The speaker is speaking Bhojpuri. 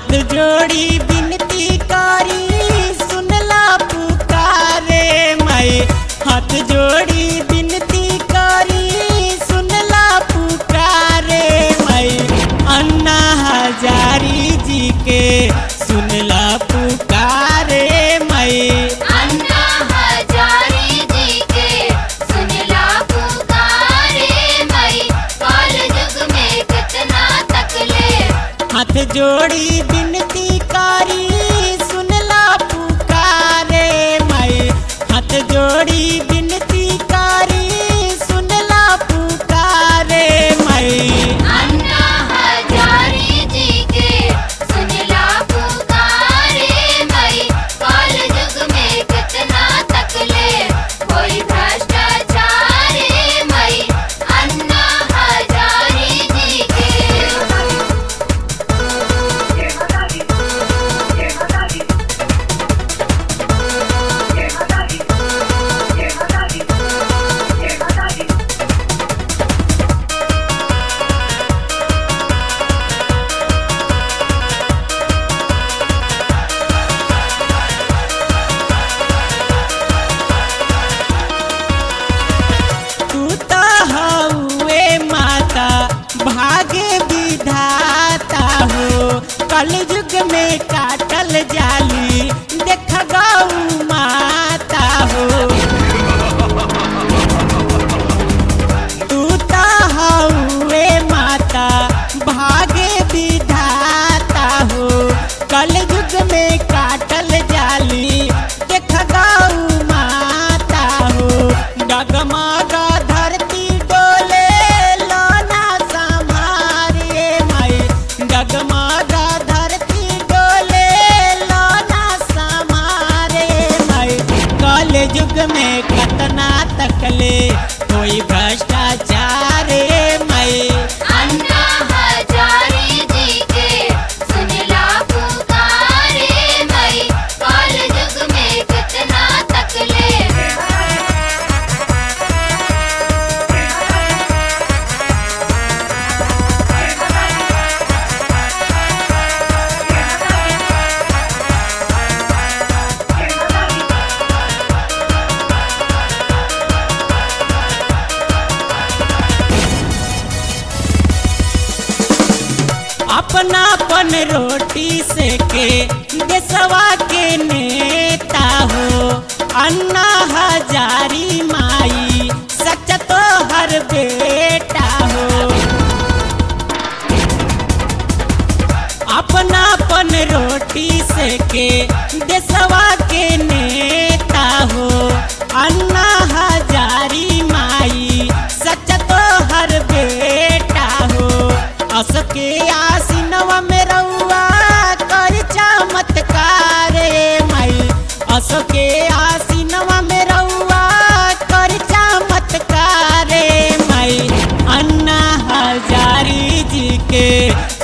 हाथ जोड़ी विनती करी सुनला पुकारे माई। हाथ जोड़ी विनती करी सुनला पुकारे माई। अन्ना हजारी जी के सुनला पुकारे माई। अन्ना हजारी जी के सुनला पुकारे माई। काल युग में कितना तकले। हाथ जोड़ी विनती करी सुनला पुकारे माई। हाथ जोड़ी विनती करी सुनला पुकारे माई। अन्ना हजारी जी के सुनला पुकारे माई। काल युग में कितना तकले। कोई भ्रष्टाचार माई। अन्ना हजारी जी के। तू तो हउए माता भाग्य विधाता हो। कलयुग में काटल जाली देख गौ माता हो। तू तो हउए माता भाग्य विधाता हो। कलयुग में काटल जाली देख गौ माता हो। डगमगा धरती डोले लोना संभारे माई। डगमगा धरती डोले लोना संभारे माई। कल युग में कतना तकले कोई भ्रष्टाचार माई। अन्ना हजारी जी के सुनला पुकारे माई। काल युग में कितना तकले। अपनापन रोटी से के देशवा के नेता हो। अन्ना हजारी माई सच तो हर बेटा हो। अपनापन रोटी से के देशवा के नेता हो। अन्ना हजारी माई सच तो हर बेटा हो। असके आसीनवा में रउआ कर चमत्कार माई। असके आसीनवा में रउआ कर चमत्कार माई। अन्ना हजारी जी के